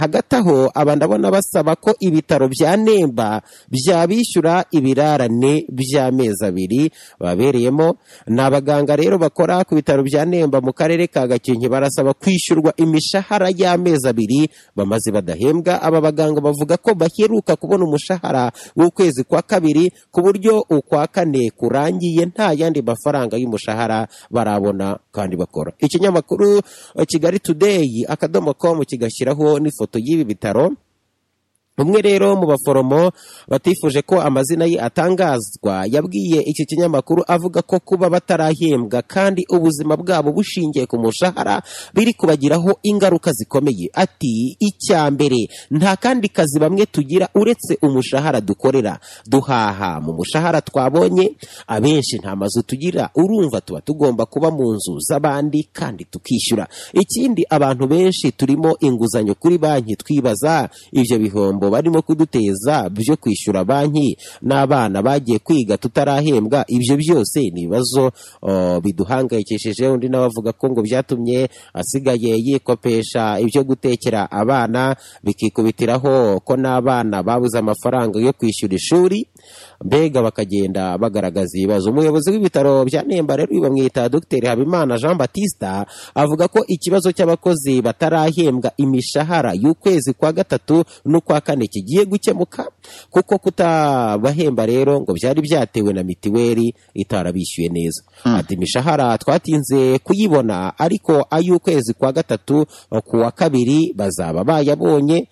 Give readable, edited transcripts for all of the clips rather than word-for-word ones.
hagati aho aba ndabona basaba ko ibitaro bya Nemba byabishyura ibirarane by'amezi 2 babereyemo. N'abaganga rero bakora ku bitaro bya Nemba mu karere ka Gakenke barasaba kwishyurwa imishahara y'amezi 2 bamaze badahembwa. Aba baganga bavuga ko baheruka kubona umushahara w'ukwezi kwa 2 ku buryo ukwa 4 kurangiye nta yandi mafaranga y'umushahara barabona kandi bakora. Ikinyamakuru Kigali Today .com kigashyiraho n'ifoto y'ibi bitaro. Umwe rero mu baforomo batifuje ko amazina ye atangazwa yabwiye iki kinyamakuru avuga ko kuba batarahembwa kandi ubuzima bwabo bushingiye ku mushahara biri kubagiraho ingaruka zikomeye. Ati icyambere nta kandi kazi bamwe tugira uretse umushahara dukorera, duhaha mu mushahara twabonye, abenshi nta mazu tugira, urumva tuba tugomba kuba mu nzu z'abandi kandi tukishyura. Ikindi abantu benshi turimo inguzanyo kuri banki, twibaza ibyo bihombo barimo kuduteza byo kwishyura banki n'abana bagiye kwiga tutarahembwa. Ibyo byose ni ibibazo biduhangayikishije. Undi nawe avuga ko ngo byatumye asigaye yikopesha ibyo gutekera abana, bikikubitiraho ko n'abana babuze amafaranga yo kwishyura ishuri, mbega bakagenda bagaragaza ibibazo. Umuyobozi w'ibitaro bya Nemba rero bamwita Dr Habimana Jean Baptiste avuga ko ikibazo cy'abakozi batarahembwa imishahara y'ukwezi kwa 3 n'ukwa 4 kigiye gukemuka, kuko kutabahemba rero ngo byari byatewe na mitiweli itarabishyuye neza. Ati imishahara twatinze kuyibona, ariko ay'ukwezi kwa 3 kuwa 2 bazaba bayabonye.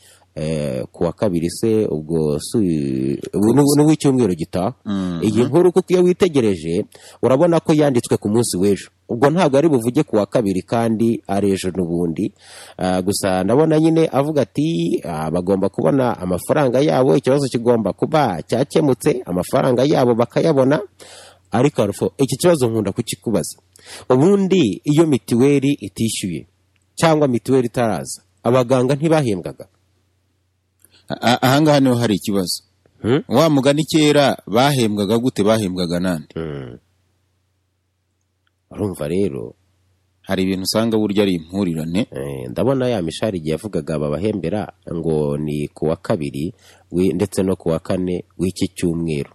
Kuwa 2 se ubwo n'uw'icyumweru gitaha. Iyi nkuru kuko iyo witegereje urabona ko yanditswe ku munsi w'ejo, ubwo ntabwo ari buvuge kuwa 2 kandi ari ejo n'ubundi. Gusa ndabona nyine avuga ati bagomba kubona amafaranga yabo, ikibazo kigomba kuba cyakemutse, amafaranga yabo bakayabona. Ariko arufo iki kibazo nkunda kukikubaza, ubundi iyo mitiweli itishyuye cyangwa mitiweli itaraza abaganga ntibahembwaga? Ahangaha niho hari ikibazo. Wa mugani kera bahembwaga gute? Bahembwaga nande? Urumva rero hari ibintu usanga burya ari impurirane. Ndabona ya mishahara igihe yavugaga babahembera ngo ni kuwa 2 ndetse no kuwa 4 w'iki cyumweru.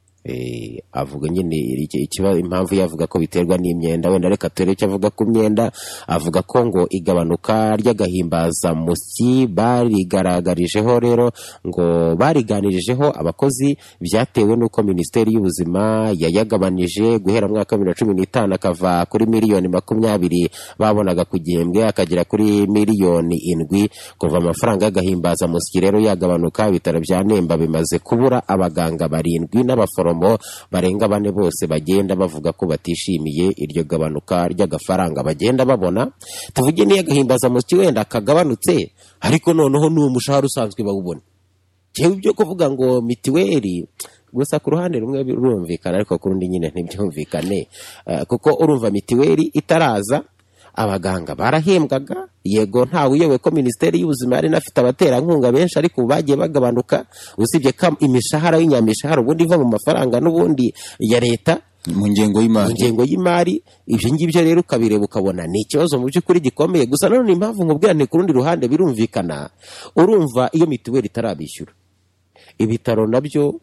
Avuga nyine ikibazo impamvu yavuga ko biterwa n'imyenda. Wenda reka turebe icyo avuga ku myenda. Avuga ko ngo igabanuka ry'agahimbaza musyi barigaragarijeho rero, ngo bariganirijeho abakozi, byatewe n'uko Minisiteri y'Ubuzima yayagabanije guhera mu mwaka wa 2015 akava kuri miliyoni 20 babonaga ku gihembwe akagera kuri miliyoni 7. Kuva amafaranga y'agahimbaza musyi rero yagabanuka, ibitaro bya Nemba bimaze kubura abaganga 7 n'abaforomo barenga 4 bose bagenda bavuga ko batishimiye iryo gabanuka ry'agafaranga bagenda babona. Tuvuge niyo gahimbaza musyi wenda kagabanutse, ariko noneho n'uwo mushahara usanzwe bawubona. Jewe ibyo kuvuga ngo mitiweli gusa ku ruhande rumwe birumvikana, ariko ku rundi nyine ntibyumvikane, kuko urumva mitiweli itaraza abaganga barahembwaga. Yego ntawe uyobewe ko Minisiteri y'Ubuzima yari nafite abaterankunga benshi, ariko bagiye bagabanuka. Usibye ko imishahara y'inyamishahara ubundi iva mu mafaranga n'ubundi ya leta mu ngengo y'imari. Ibyo ngibyo rero ukabireba ukabona ni ikibazo mu by'ukuri gikomeye. Gusa none impamvu nkubwirane ku rundi ruhande birumvikana. Urumva iyo mitiweli itarabishyura, ibitaro nabyo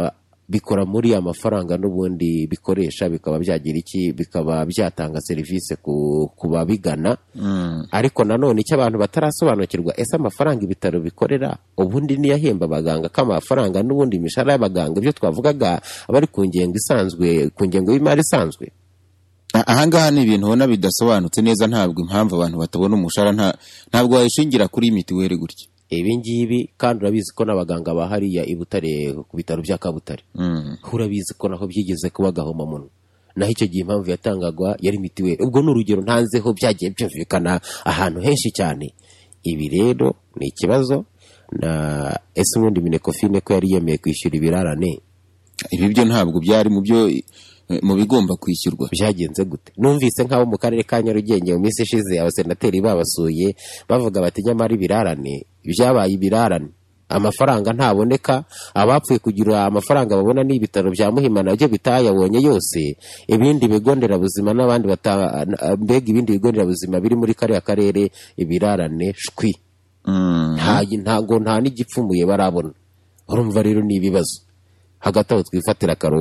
bikora muri amafaranga n'ubundi bikoresha, bikaba byagira iki, bikaba byatanga serivisi ku babigana. Ariko nanone icyo abantu batarasobanukirwa, ese amafaranga ibitaro bikorera ubundi niyahemba abaganga, ko amafaranga n'ubundi imishahara y'abaganga ibyo twavugaga abari ku ngengo isanzwe, ku ngengo y'imari isanzwe. Ahangaha ni ibintu ubona bidasobanutse neza. Ntabwo impamvu abantu batabona umushahara ntabwo wayishingira kuri mitiweli gutya. Ibi ngibi kandi urabizi ko n'abaganga bahariya i Butare ku bitaro bya Kabutare, urabizi ko naho byigeze kuba gahomamunwa, naho icyo gihe impamvu yatangagwa yari mitiweli. Ubwo ni urugero ntanzeho byagiye byumvikana ahantu henshi cyane. Ibi rero ni ikibazo. Na ese ubundi Minecofine ko yari yemeye kwishyura ibirarane, ibi byo ntabwo byari mu bigomba kwishyurwa. Byagenze gute? Numvise nk'abo mu karere ka Nyarugenge mu minsi ishize abasenateri babasuye bavuga bati nyamara ibirarane byabaye ibirarane, amafaranga ntaboneka, abapfuye kugira amafaranga babona n'ibitaro bya Muhima nabyo bitayabonye yose. Ibindi bigo nderabuzima n'abandi mbega ibindi bigo nderabuzima biri muri kariya karere ibirarane shwi. nta n'igipfumuye barabona. Urumva rero ni ibibazo. Hagati aho twifatira akaruhuko.